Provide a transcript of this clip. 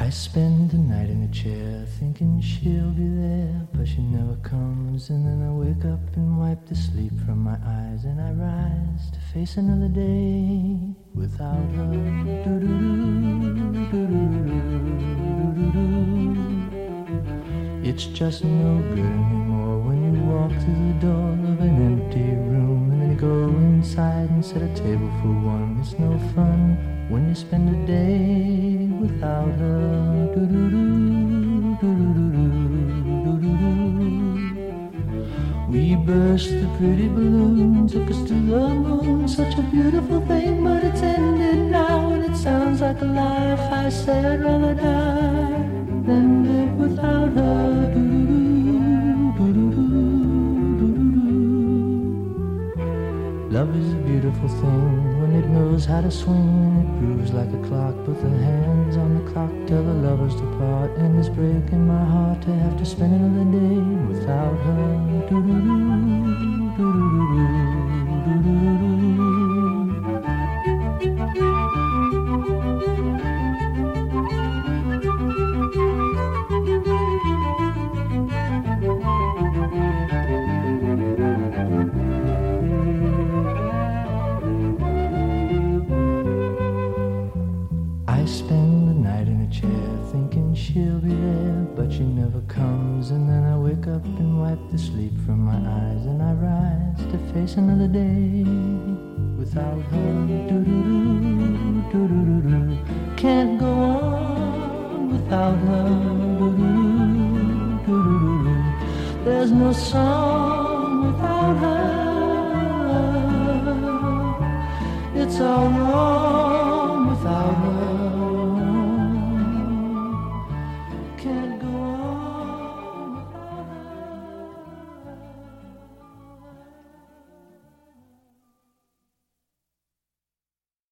I spend the night in a chair thinking she'll be there, but she never comes. And then I wake up and wipe the sleep from my eyes, and I rise to face another day without her. It's just no good anymore when you walk through the door of an empty room, and then you go inside and set a table for one. It's no fun when you spend a day without her. We burst the pretty balloon, took us to the moon, such a beautiful thing, but it's ended now, and it sounds like a life. I say I'd rather die than live without her. Love is a beautiful thing when it knows how to swing. It grooves like a clock, but the hands on the clock tell the lovers to part. And it's breaking my heart to have to spend another day without her. I spend the night in a chair thinking she'll be there, but she never comes. And then I wake up and wipe the sleep from my eyes, and I rise to face another day without her. Can't go on without her. There's no song without her. It's all wrong without her. Can't go